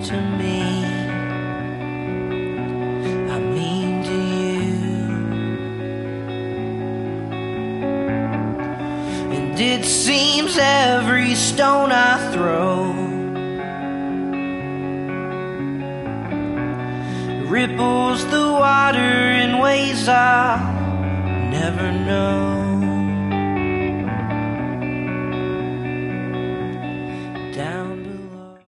to me, I mean to you. And it seems every stone I throw ripples the water in ways I